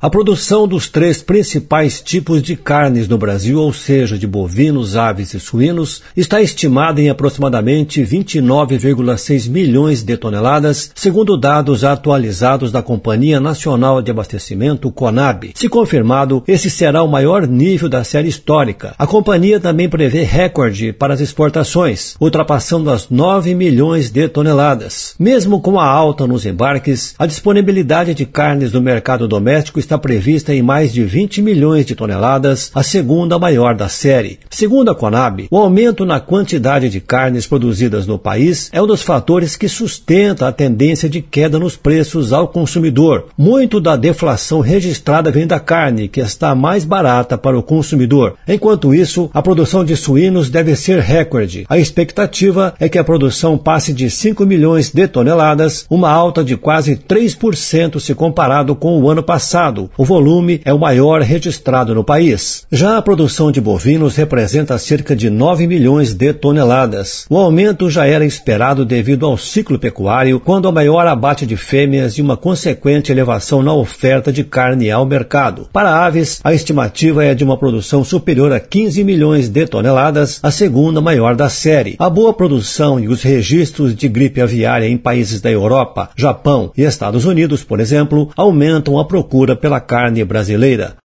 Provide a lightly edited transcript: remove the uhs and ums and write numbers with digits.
A produção dos 3 principais tipos de carnes no Brasil, ou seja, de bovinos, aves e suínos, está estimada em aproximadamente 29,6 milhões de toneladas, segundo dados atualizados da Companhia Nacional de Abastecimento, CONAB. Se confirmado, esse será o maior nível da série histórica. A companhia também prevê recorde para as exportações, ultrapassando as 9 milhões de toneladas. Mesmo com a alta nos embarques, a disponibilidade de carnes no mercado doméstico está prevista em mais de 20 milhões de toneladas, a segunda maior da série. Segundo a CONAB, o aumento na quantidade de carnes produzidas no país é um dos fatores que sustenta a tendência de queda nos preços ao consumidor. Muito da deflação registrada vem da carne, que está mais barata para o consumidor. Enquanto isso, a produção de suínos deve ser recorde. A expectativa é que a produção passe de 5 milhões de toneladas, uma alta de quase 3% se comparado com o ano passado. O volume é o maior registrado no país. Já a produção de bovinos representa cerca de 9 milhões de toneladas. O aumento já era esperado devido ao ciclo pecuário, quando há maior abate de fêmeas e uma consequente elevação na oferta de carne ao mercado. Para aves, a estimativa é de uma produção superior a 15 milhões de toneladas, a segunda maior da série. A boa produção e os registros de gripe aviária em países da Europa, Japão e Estados Unidos, por exemplo, aumentam a procura pela carne brasileira.